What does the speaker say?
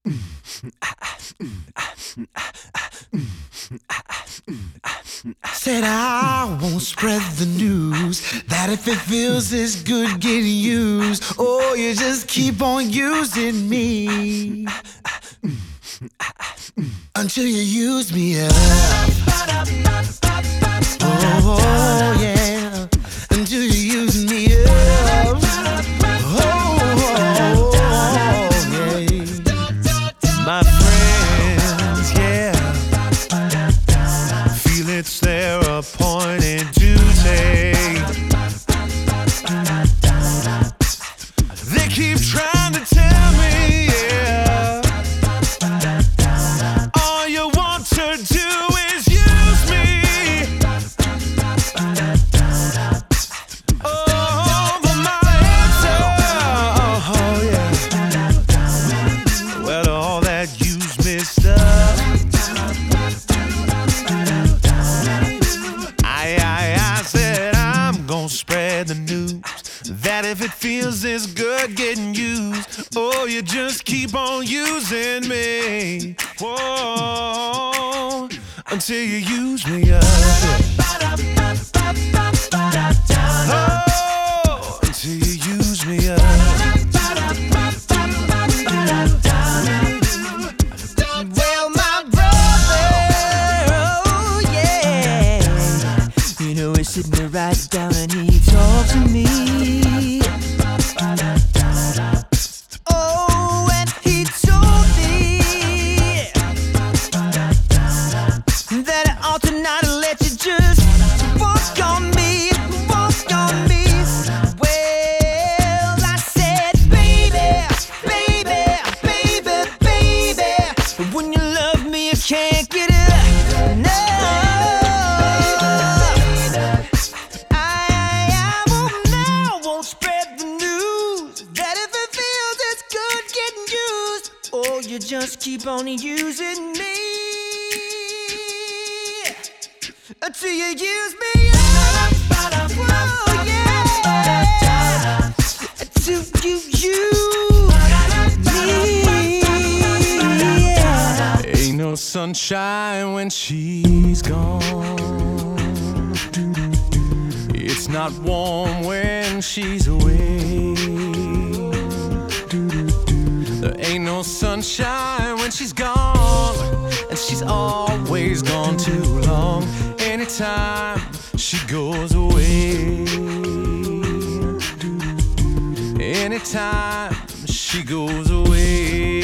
Said I won't spread the news that if it feels this good getting used, oh, you just keep on using me until you use me up. Oh, yeah, until you use me up. Oh, yeah. My friends, yeah, feel it's their appointed duty. They keep trying to tell me, yeah, all you want to do is use me. Oh, but my answer, oh, yeah, well, all that use me stuff, I said I'm gonna spread the news that if it feels this good getting used, oh, you just keep on using me. Whoa, until you use me up. Oh, until you use me up. Well, my brother, oh yeah, you know he's sitting there right down and he talks to me. Oh, and he told me that I ought to not let you just walk on me, walk on me. Well, I said, baby, baby, baby, baby, when you love me, you can't get it. No, I won't spread the news that if it feels it's good getting used, oh, you just keep on using me until you use me up. Oh, yeah, until you use me. Yeah. Ain't no sunshine when she's gone. It's not warm when she's away. There ain't no sunshine when she's gone, and she's always gone too long. Anytime she goes away, anytime she goes away.